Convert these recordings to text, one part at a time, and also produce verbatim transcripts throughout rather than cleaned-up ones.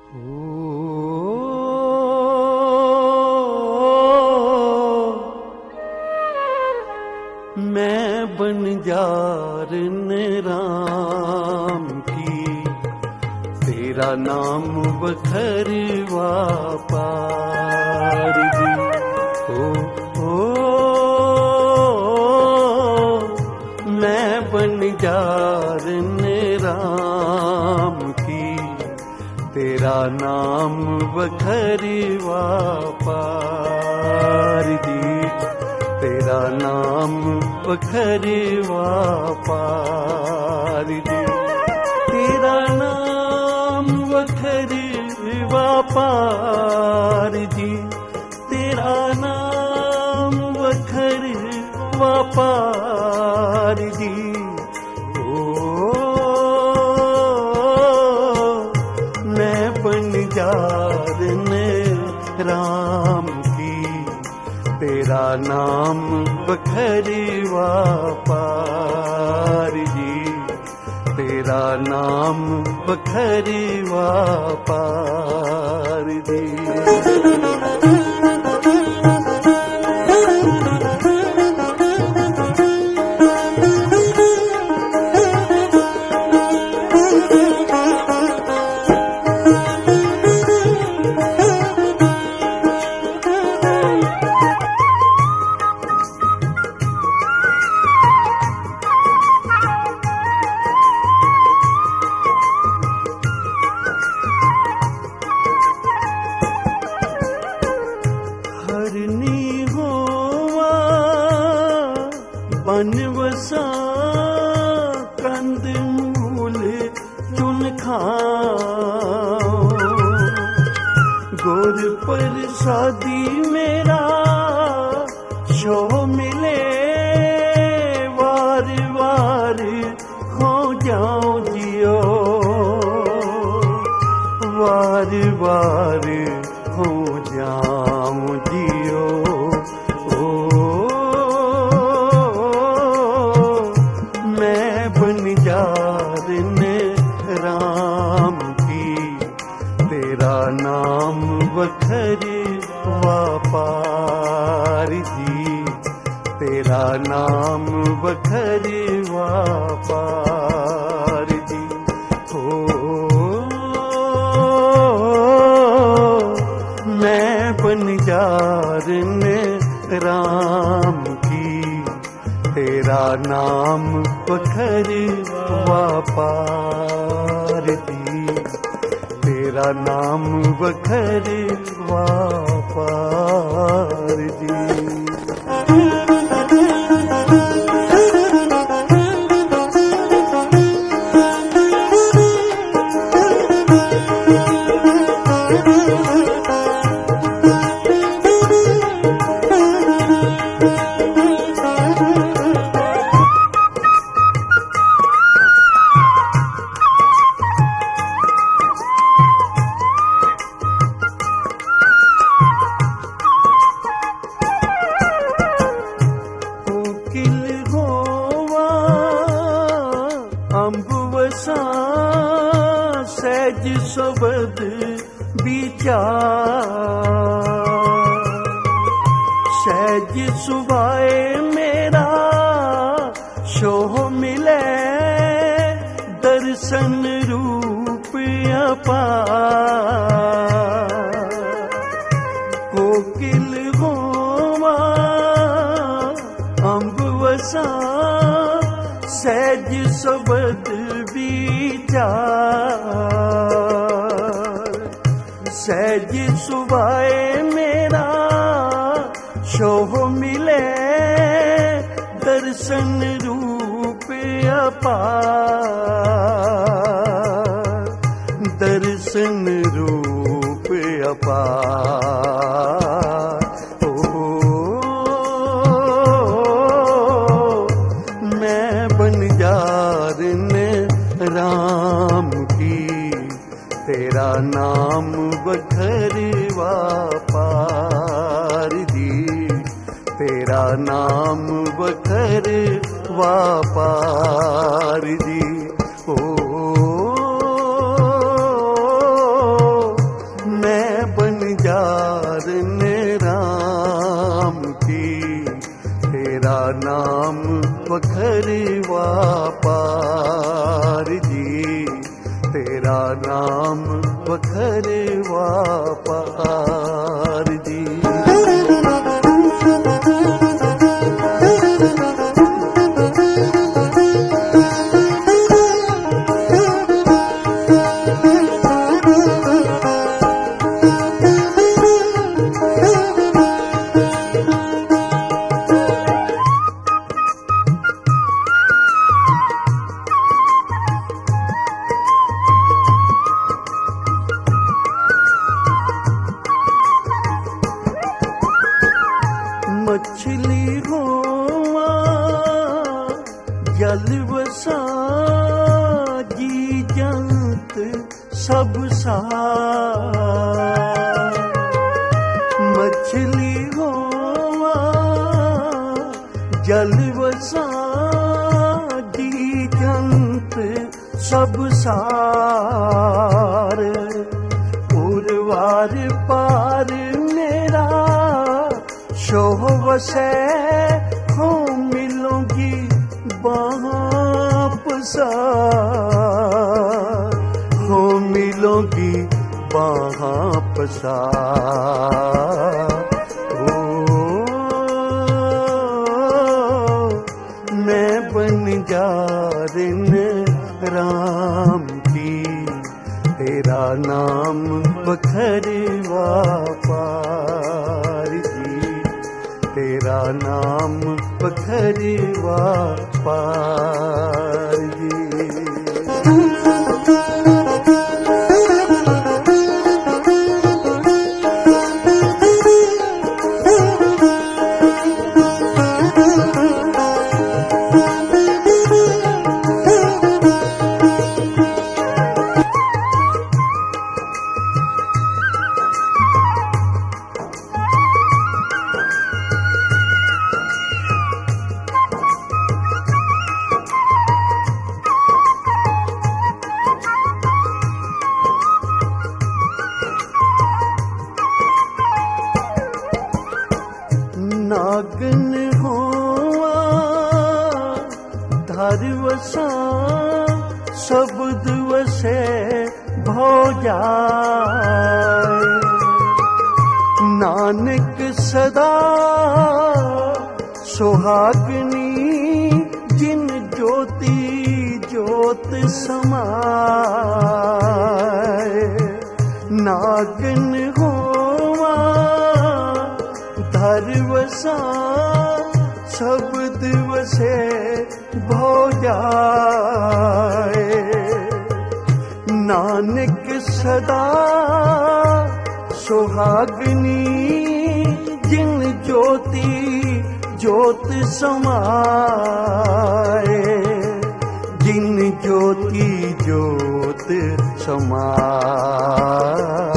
मैं बनजार राम की, तेरा नाम बखरवा पार जी। ओ ओ मैं बनजार राम की, तेरा नाम बखरवा पार जी। तेरा नाम बखरवा पार जी। तेरा नाम बखरवा पार जी। तेरा नाम बखरवा पार जी। ओ मैं बनजार राम की, तेरा नाम बखरवा पार जी। तेरा नाम बखरवा पार जी। हरनी होवा बनवसा, कंद मूल चुन खाओ। गुर प्रसादी मेरा शो मिले, वार वार खो जाओ जियो। वार वार खो जाओ जियो। ओ मैं बनजार राम की, तेरा नाम बखरवा पार जी। तेरा नाम बखरवा पार जी। ओ मैं बनजार राम की, तेरा नाम बखरवा पार जी। तेरा नाम बखरवा पार जी। अम्बवसा सहज शब्द विचार, सहज सुभाए मेरा शोह मिले, दर्शन रूप अपार। कोकिल होवा अम्बवसा, सहज शब्द विचार। सहज सुभाए मेरा शोह मिले, दर्शन रूप अपार। दर्शन रूप अपार। ओ मैं बनजार राम की, तेरा नाम बखरवा पार जी। तेरा नाम बखरवा पार जी। ओ बखरवा पार जी, तेरा नाम बखरवा पार जी। मछली होवा जल बसा जी जंत सब सार, मछली होवा जल बसा जी जंत सब सार, उर्वार पार मेरा शोह वसे हो मिलूंगी बाहाँ पसार, हो मिलूंगी बाहाँ पसार। ओ मैं बन जारिन राम की, तेरा नाम बखरवा पार जी, तेरा नाम बखरवा पार जी। नागन होवा धर वसा शब्द वसे भो जाए, नानक सदा सुहागनी जिन ज्योति ज्योत समाए, नागन होवा धर वसा शब्द वसे भो जाए, नानक सदा सुहागनी जिन ज्योति ज्योत समाए, जिन ज्योति ज्योत समाए।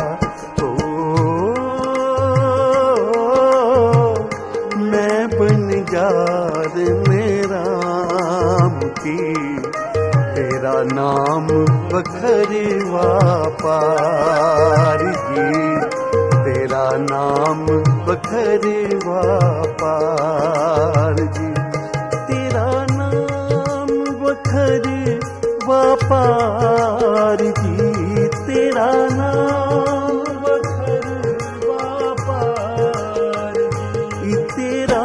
जार मेरा राम की, तेरा नाम बखरवा पार जी, तेरा नाम बखरवा पार जी, तेरा नाम बखरवा पार जी, तेरा नाम बखरवा पार जी, तेरा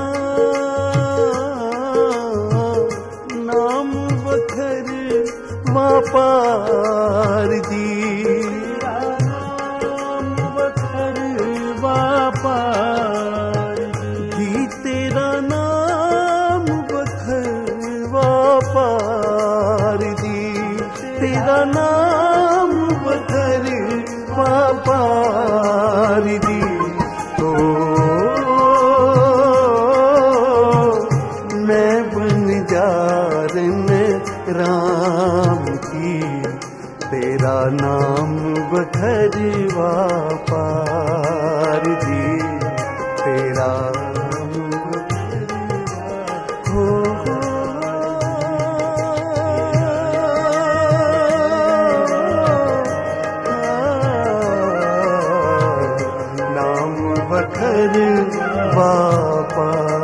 पार जी, बखरवा पार जी, तेरा नाम बखरवा पार जी, तेरा नाम बखरवा पार जी। तो मैं बन जारिन राम की, तेरा नाम बखरवा पार जी, तेरा नाम बखरवा हो, नाम बखरवा पार।